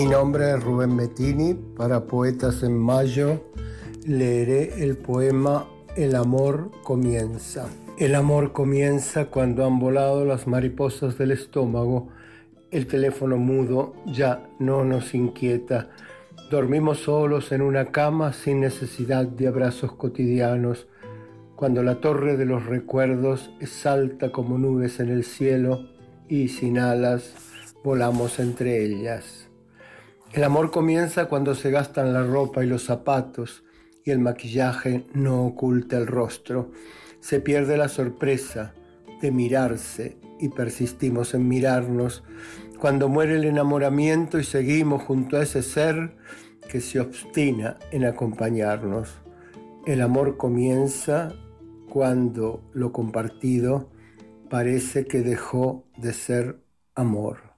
nombre es Rubén Mettini. Para Poetas en Mayo leeré el poema El amor comienza. El amor comienza cuando han volado las mariposas del estómago. El teléfono mudo ya no nos inquieta. Dormimos solos en una cama sin necesidad de abrazos cotidianos. Cuando la torre de los recuerdos es alta como nubes en el cielo y sin alas volamos entre ellas. El amor comienza cuando se gastan la ropa y los zapatos y el maquillaje no oculta el rostro. Se pierde la sorpresa de mirarse y persistimos en mirarnos. Cuando muere el enamoramiento y seguimos junto a ese ser que se obstina en acompañarnos. El amor comienza cuando lo compartido parece que dejó de ser amor.